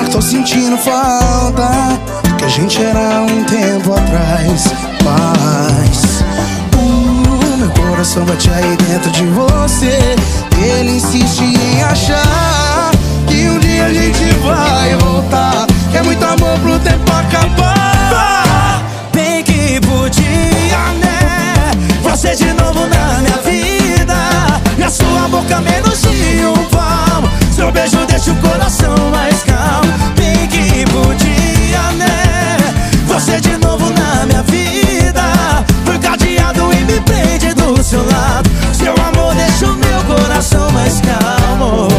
Tô sentindo falta do que a gente era um tempo atrás. Mas meu coração bate aí dentro de você. Ele insiste em achar que um dia a gente vai voltar. Que é muito amor pro tempo acabar. Bem que podia, né? Você de novo na minha vida. E a sua boca menos de um palmo. Seu beijo deixa o coração mais calmo. Bem que podia, né? Você de novo na minha vida. Foi cadeado e me prende do seu lado. Seu amor deixa o meu coração mais calmo.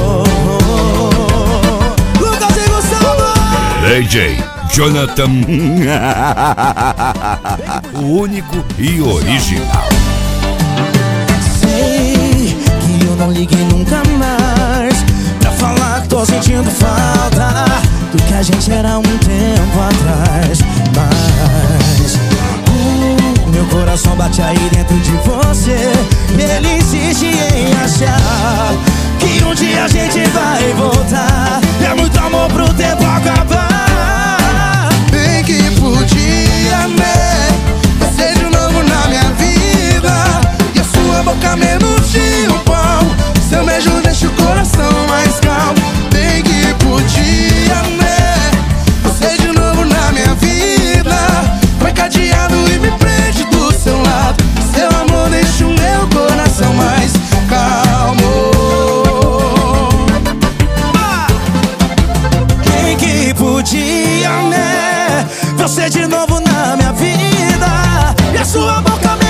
Lucas e Gustavo, DJ Jonathan, o único e original. sei que eu não liguei nunca mais pra falar que tô sentindo falta do que a gente era um tempo atrás. Mas meu coração bate aí dentro de você. Ele insiste em achar que um dia a gente vai voltar. É muito amor pro tempo acabar. Bem que podia, né? Você de novo na minha vida. E a sua boca menos de um palmo. Seu beijo deixa o coração mais calmo. Bem que podia, né? Você de novo na minha vida. Foi cadeado e me prende do seu lado. Seu amor deixa o meu coração mais calmo. Quem que podia, né? Você de novo na minha vida. E a sua boca